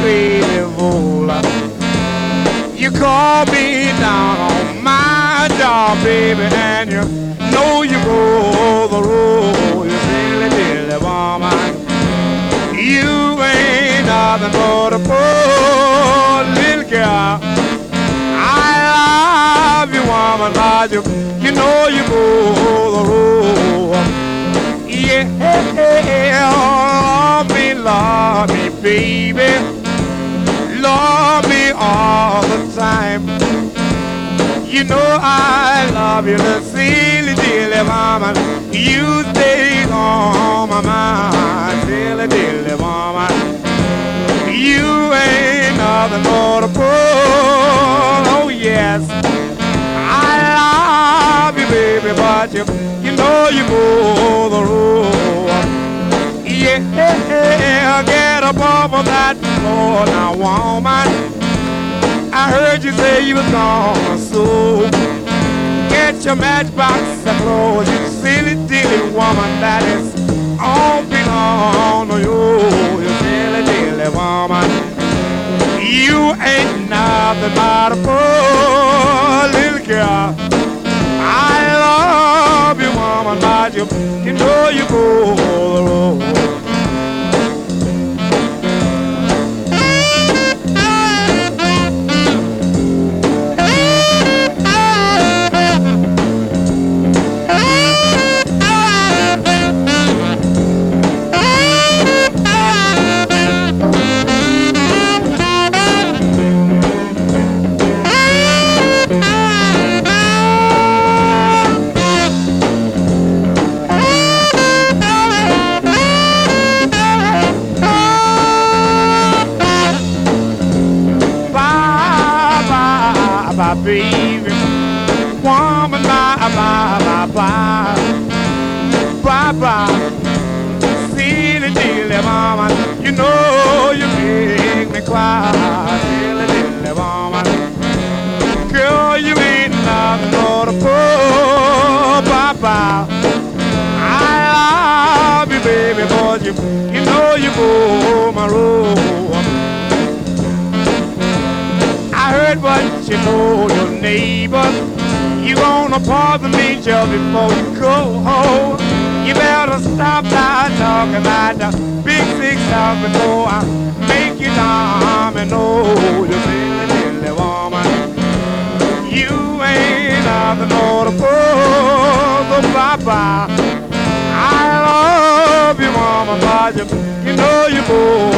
crazy fool. You call me down on my job, baby, and you know you roll the road. You silly dilly woman. You ain't nothing but a poor little girl. I love you, woman, but you know you roll the road. Yeah, love me, baby. Love me all the time. You know I love you, the silly dilly woman. You stay on my mind, silly dilly woman. You ain't nothing but a fool. Oh yes, I love you, baby, but you know you go the road. Yeah, get up off of that floor now, woman. I heard you say you was gone, so get your matchbox and close, you silly dilly woman. That is all belong to you, you silly dilly woman. You ain't nothing but a poor little girl. I love you, woman, but you know you go the road. Baby, woman, bye. Silly dilly woman, you know you make me cry. Silly dilly woman, girl, you ain't nothing but a poor papa. I love you, baby, but you know you go my road. I heard what you told your neighbors. You gonna pardon me just before you go home. You better stop that talking about the big six out before I make you domino. You silly dilly woman. You ain't nothing but a poor papa. I love you, mama, but you know you go